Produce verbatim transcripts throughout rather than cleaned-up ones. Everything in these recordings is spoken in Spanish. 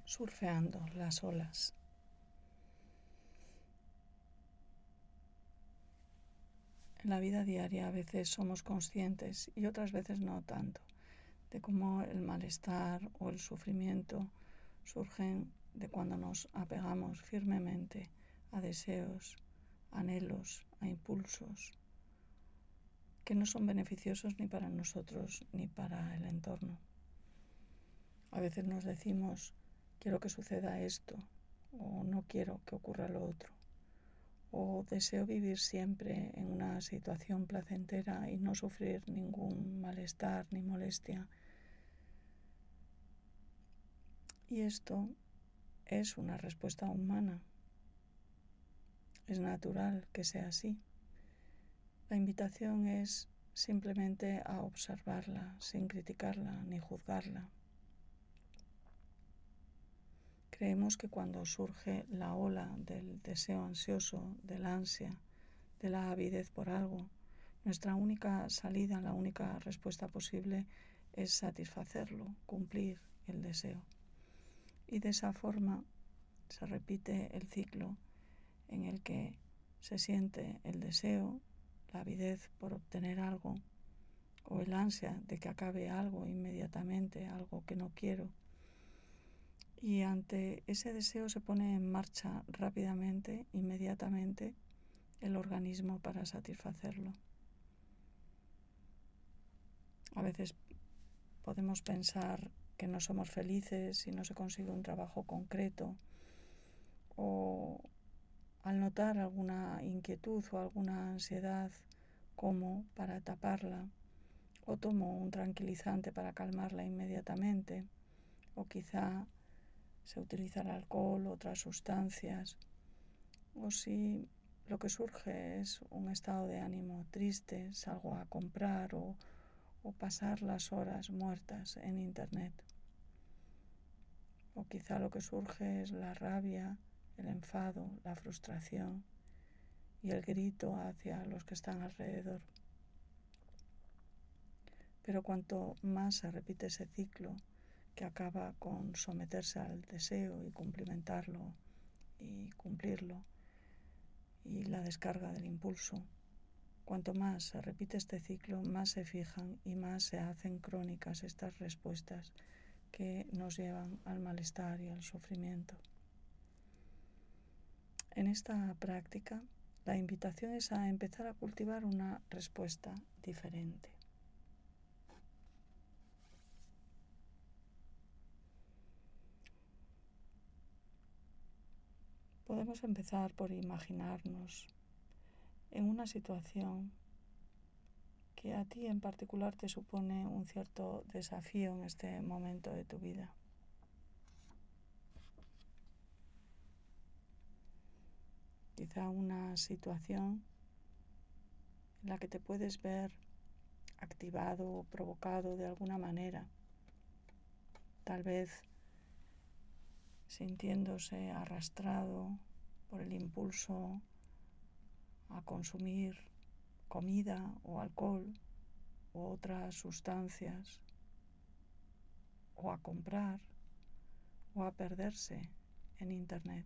surfeando las olas. En la vida diaria a veces somos conscientes y otras veces no tanto de cómo el malestar o el sufrimiento surgen de cuando nos apegamos firmemente a deseos, anhelos, a impulsos que no son beneficiosos ni para nosotros ni para el entorno. A veces nos decimos, quiero que suceda esto, o no quiero que ocurra lo otro, o deseo vivir siempre en una situación placentera y no sufrir ningún malestar ni molestia. Y esto es una respuesta humana. Es natural que sea así. La invitación es simplemente a observarla, sin criticarla ni juzgarla. Creemos que cuando surge la ola del deseo ansioso, de la ansia, de la avidez por algo, nuestra única salida, la única respuesta posible es satisfacerlo, cumplir el deseo. Y de esa forma se repite el ciclo en el que se siente el deseo, la avidez por obtener algo, o el ansia de que acabe algo inmediatamente, algo que no quiero. Y ante ese deseo se pone en marcha rápidamente, inmediatamente, el organismo para satisfacerlo. A veces podemos pensar que no somos felices si no se consigue un trabajo concreto, o al notar alguna inquietud o alguna ansiedad, como para taparla, o tomo un tranquilizante para calmarla inmediatamente, o quizá se utiliza el alcohol o otras sustancias, o si lo que surge es un estado de ánimo triste, salgo a comprar o, o pasar las horas muertas en internet. O quizá lo que surge es la rabia, el enfado, la frustración y el grito hacia los que están alrededor. Pero cuanto más se repite ese ciclo, que acaba con someterse al deseo y cumplimentarlo y cumplirlo, y la descarga del impulso, cuanto más se repite este ciclo, más se fijan y más se hacen crónicas estas respuestas que nos llevan al malestar y al sufrimiento. En esta práctica, la invitación es a empezar a cultivar una respuesta diferente. Podemos empezar por imaginarnos en una situación que a ti en particular te supone un cierto desafío en este momento de tu vida. Quizá una situación en la que te puedes ver activado o provocado de alguna manera, tal vez sintiéndose arrastrado por el impulso a consumir comida o alcohol u otras sustancias, o a comprar o a perderse en internet.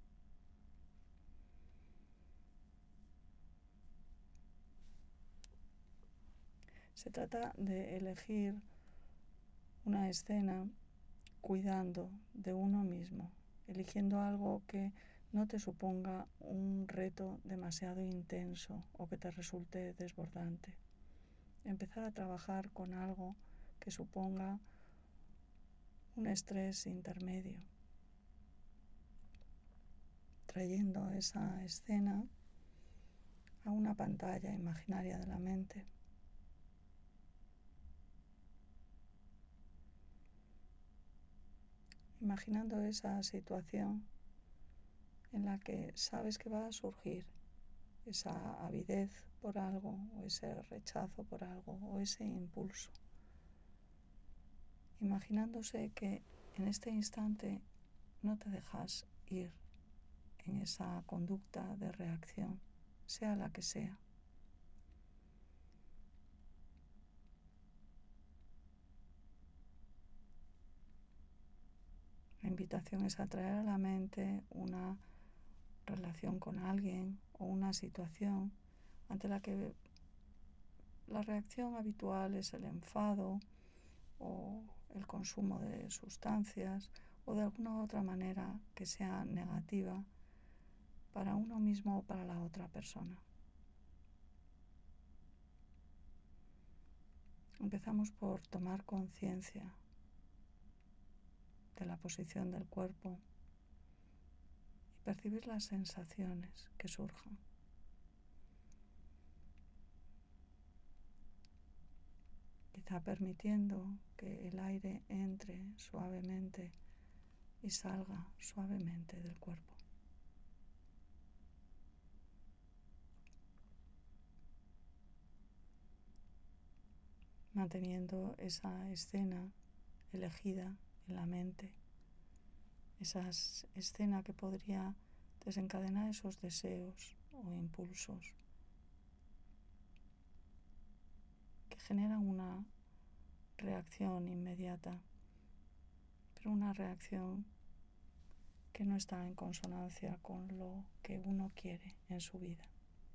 Se trata de elegir una escena cuidando de uno mismo, eligiendo algo que no te suponga un reto demasiado intenso o que te resulte desbordante. Empezar a trabajar con algo que suponga un estrés intermedio, trayendo esa escena a una pantalla imaginaria de la mente. Imaginando esa situación en la que sabes que va a surgir esa avidez por algo, o ese rechazo por algo, o ese impulso. Imaginándose que en este instante no te dejas ir en esa conducta de reacción, sea la que sea. invitación es a traer a la mente una relación con alguien o una situación ante la que la reacción habitual es el enfado o el consumo de sustancias o de alguna otra manera que sea negativa para uno mismo o para la otra persona. Empezamos por tomar conciencia de la posición del cuerpo y percibir las sensaciones que surjan. Quizá permitiendo que el aire entre suavemente y salga suavemente del cuerpo. Manteniendo esa escena elegida en la mente, esa escena que podría desencadenar esos deseos o impulsos que generan una reacción inmediata, pero una reacción que no está en consonancia con lo que uno quiere en su vida.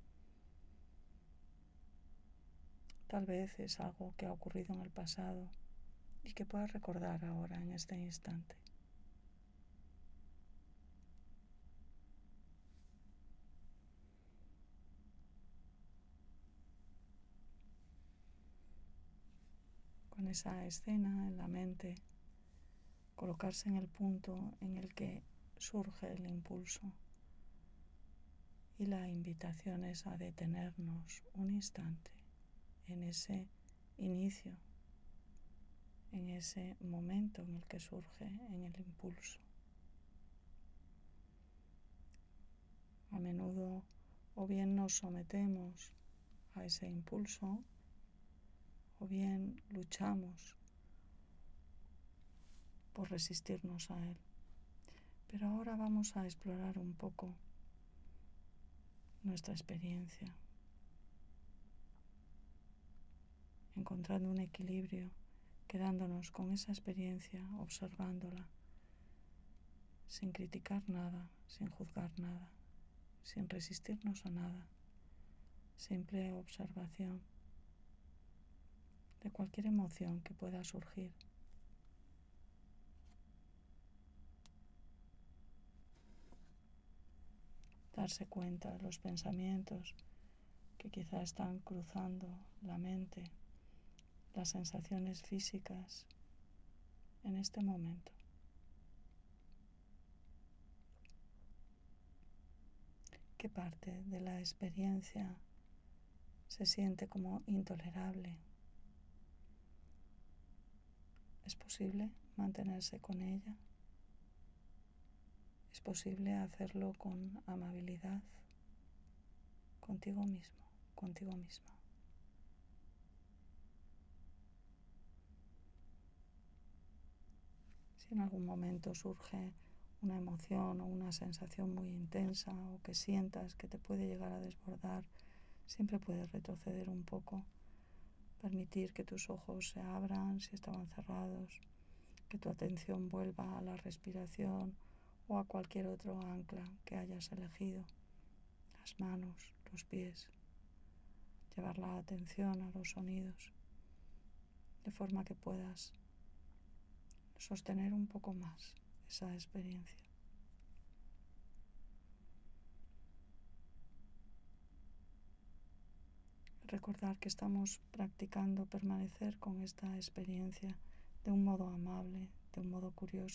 Tal vez es algo que ha ocurrido en el pasado y que puedas recordar ahora en este instante. Con esa escena en la mente, colocarse en el punto en el que surge el impulso y la invitación es a detenernos un instante en ese inicio, en ese momento en el que surge en el impulso. A menudo o bien nos sometemos a ese impulso o bien luchamos por resistirnos a él. Pero ahora vamos a explorar un poco nuestra experiencia, encontrando un equilibrio, quedándonos con esa experiencia, observándola, sin criticar nada, sin juzgar nada, sin resistirnos a nada, simple observación de cualquier emoción que pueda surgir. Darse cuenta de los pensamientos que quizá están cruzando la mente, las sensaciones físicas en este momento. ¿Qué parte de la experiencia se siente como intolerable? ¿Es posible mantenerse con ella? ¿Es posible hacerlo con amabilidad contigo mismo, contigo misma? Si en algún momento surge una emoción o una sensación muy intensa o que sientas que te puede llegar a desbordar, siempre puedes retroceder un poco, permitir que tus ojos se abran si estaban cerrados, que tu atención vuelva a la respiración o a cualquier otro ancla que hayas elegido, las manos, los pies, llevar la atención a los sonidos, de forma que puedas sostener un poco más esa experiencia. Recordar que estamos practicando permanecer con esta experiencia de un modo amable, de un modo curioso.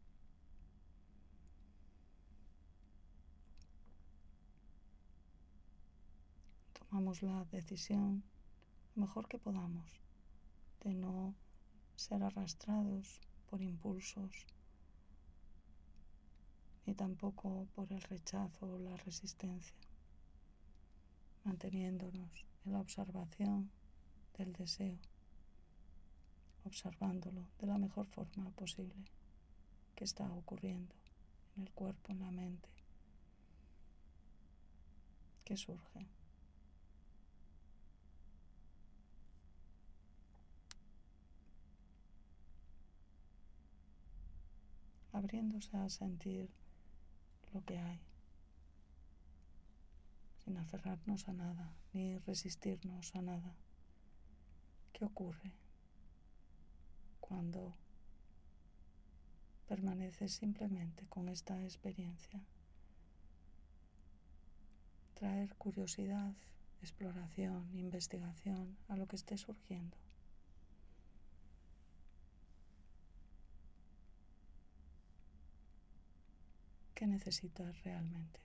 Tomamos la decisión, lo mejor que podamos, de no ser arrastrados por impulsos, ni tampoco por el rechazo o la resistencia, manteniéndonos en la observación del deseo, observándolo de la mejor forma posible que está ocurriendo en el cuerpo, en la mente, que surge. abriéndose a sentir lo que hay, sin aferrarnos a nada, ni resistirnos a nada. ¿Qué ocurre cuando permaneces simplemente con esta experiencia? Traer curiosidad, exploración, investigación a lo que esté surgiendo. ¿Qué necesitas realmente?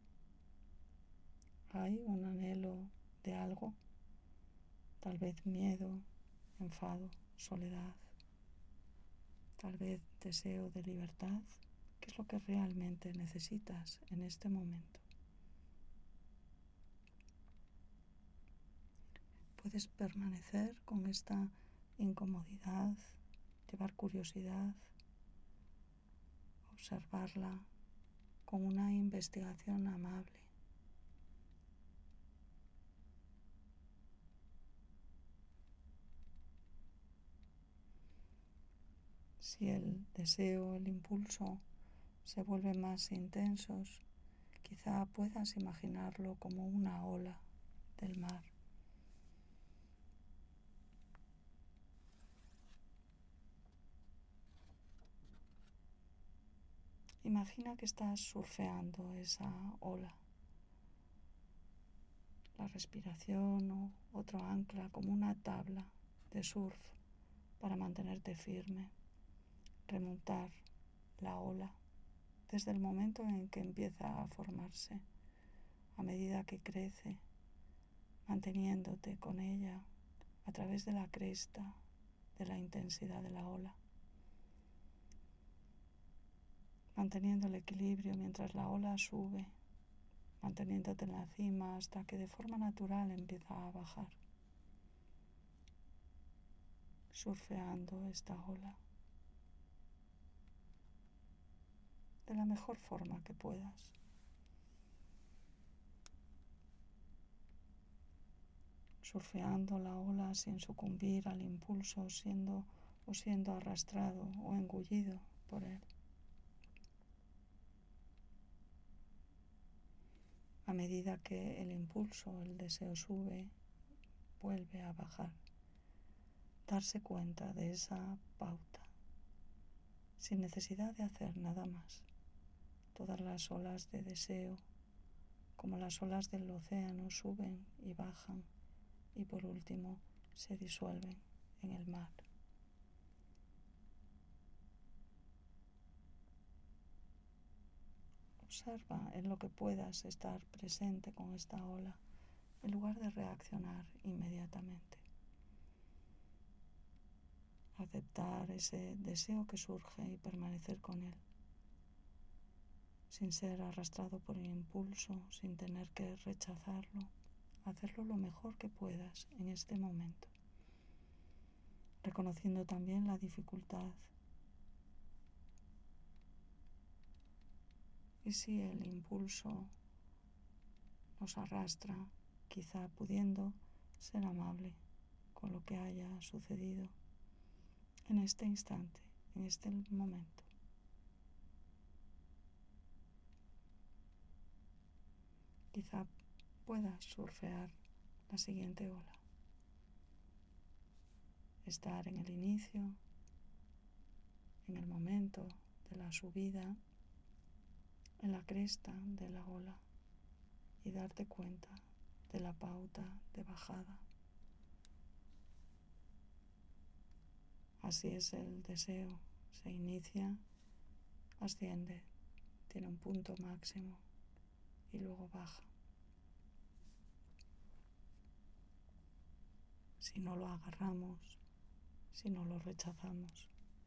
¿Hay un anhelo de algo? Tal vez miedo, enfado, soledad, tal vez deseo de libertad. ¿Qué es lo que realmente necesitas en este momento? Puedes permanecer con esta incomodidad, llevar curiosidad, observarla con una investigación amable. Si el deseo, el impulso se vuelven más intensos, quizá puedas imaginarlo como una ola del mar. Imagina que estás surfeando esa ola. La respiración o otro ancla como una tabla de surf para mantenerte firme, remontar la ola desde el momento en que empieza a formarse, a medida que crece, manteniéndote con ella a través de la cresta, de la intensidad de la ola, manteniendo el equilibrio mientras la ola sube, manteniéndote en la cima hasta que de forma natural empieza a bajar, surfeando esta ola de la mejor forma que puedas. Surfeando la ola sin sucumbir al impulso siendo, o siendo arrastrado o engullido por él. A medida que el impulso, el deseo sube, vuelve a bajar. Darse cuenta de esa pauta, sin necesidad de hacer nada más. Todas las olas de deseo, como las olas del océano, suben y bajan y por último se disuelven en el mar. Observa en lo que puedas estar presente con esta ola, en lugar de reaccionar inmediatamente. Aceptar ese deseo que surge y permanecer con él, sin ser arrastrado por el impulso, sin tener que rechazarlo, hacerlo lo mejor que puedas en este momento, reconociendo también la dificultad. Y si el impulso nos arrastra, quizá pudiendo ser amable con lo que haya sucedido en este instante, en este momento. Quizá puedas surfear la siguiente ola. Estar en el inicio, en el momento de la subida, en la cresta de la ola y darte cuenta de la pauta de bajada. Así es el deseo, se inicia, asciende, tiene un punto máximo y luego baja. Si no lo agarramos, si no lo rechazamos.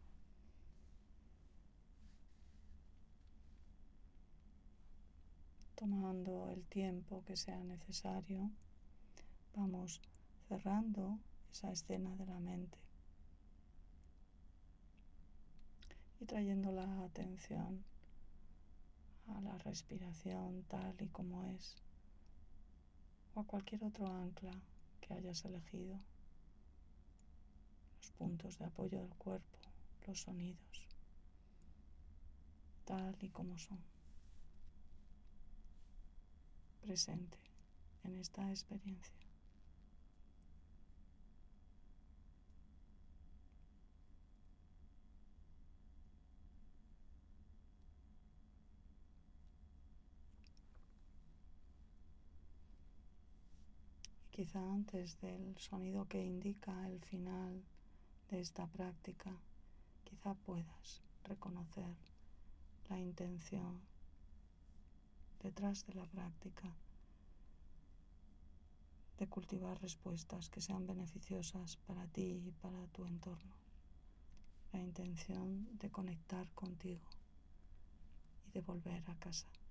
Tomando el tiempo que sea necesario, vamos cerrando esa escena de la mente y trayendo la atención a la respiración tal y como es, o a cualquier otro ancla que hayas elegido, los puntos de apoyo del cuerpo, los sonidos. tal y como son, presente en esta experiencia. Quizá antes del sonido que indica el final de esta práctica, quizá puedas reconocer la intención detrás de la práctica de cultivar respuestas que sean beneficiosas para ti y para tu entorno. La intención de conectar contigo y de volver a casa.